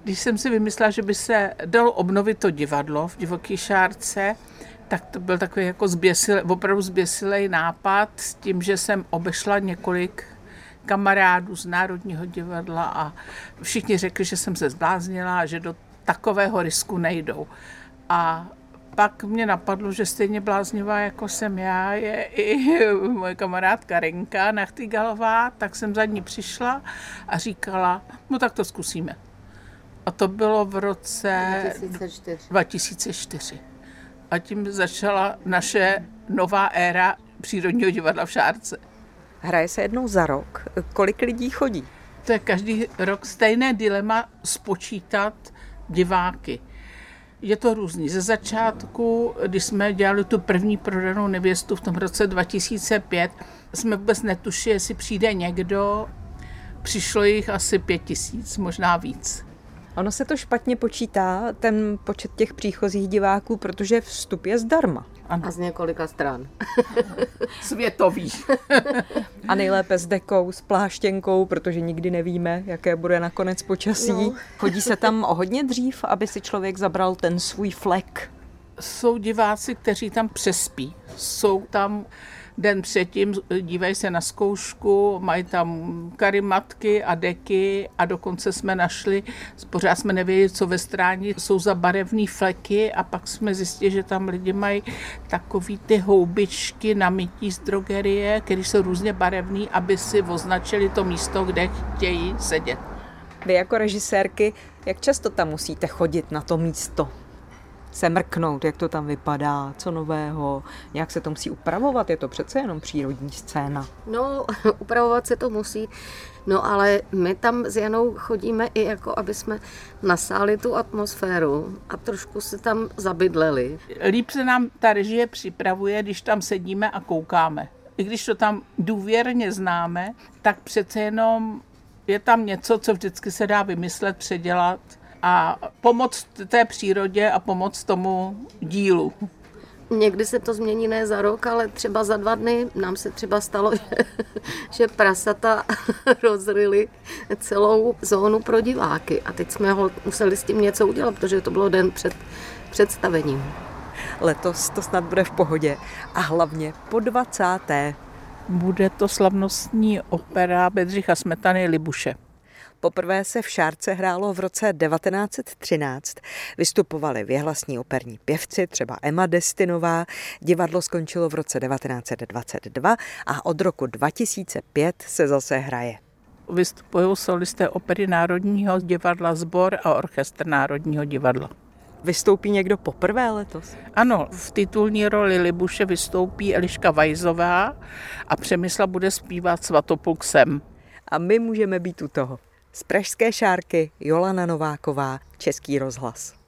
Když jsem si vymyslela, že by se dalo obnovit to divadlo v Divoké Šárce, tak to byl takový jako opravdu zběsilej nápad s tím, že jsem obešla několik kamarádů z Národního divadla a všichni řekli, že jsem se zbláznila a že do takového risku nejdou. A pak mě napadlo, že stejně bláznivá, jako jsem já, je i moje kamarádka Renka Nachtigalová, tak jsem za ní přišla a říkala, no tak to zkusíme. A to bylo v roce 2004. A tím začala naše nová éra Přírodního divadla v Šárce. Hraje se jednou za rok. Kolik lidí chodí? To je každý rok stejné dilema spočítat diváky. Je to různý. Ze začátku, když jsme dělali tu první prodanou nevěstu v tom roce 2005, jsme vůbec netušili, jestli přijde někdo. Přišlo jich asi 5000, možná víc. Ono se to špatně počítá, ten počet těch příchozích diváků, protože vstup je zdarma. Ano. A z několika stran. Světový. A nejlépe s dekou, s pláštěnkou, protože nikdy nevíme, jaké bude nakonec počasí. No. Chodí se tam o hodně dřív, aby si člověk zabral ten svůj flek. Jsou diváci, kteří tam přespí. Jsou tam den předtím, dívají se na zkoušku, mají tam karimatky a deky a dokonce jsme našli, pořád jsme nevěděli, co ve stráni jsou za barevné fleky a pak jsme zjistili, že tam lidi mají takový ty houbičky na mytí z drogerie, které jsou různě barevné, aby si označili to místo, kde chtějí sedět. Vy jako režisérky, jak často tam musíte chodit na to místo? Se mrknout, jak to tam vypadá, co nového, nějak se to musí upravovat, je to přece jenom přírodní scéna. No, upravovat se to musí, no ale my tam s Janou chodíme i jako, aby jsme nasáli tu atmosféru a trošku se tam zabydleli. Líp se nám ta režie připravuje, když tam sedíme a koukáme. I když to tam důvěrně známe, tak přece jenom je tam něco, co vždycky se dá vymyslet, předělat a pomoct té přírodě a pomoct tomu dílu. Někdy se to změní ne za rok, ale třeba za 2 dny. Nám se třeba stalo, že prasata rozryli celou zónu pro diváky. A teď jsme museli s tím něco udělat, protože to bylo den před představením. Letos to snad bude v pohodě. A hlavně po 20. Bude to slavnostní opera Bedřicha Smetany Libuše. Poprvé se v Šárce hrálo v roce 1913. Vystupovali věhlasní operní pěvci, třeba Emma Destinová. Divadlo skončilo v roce 1922 a od roku 2005 se zase hraje. Vystupují solisté opery Národního divadla, sbor a orchestr Národního divadla. Vystoupí někdo poprvé letos? Ano, v titulní roli Libuše vystoupí Eliška Vajzová a Přemysla bude zpívat Svatopluk sem. A my můžeme být u toho. Z pražské Šárky Jolana Nováková, Český rozhlas.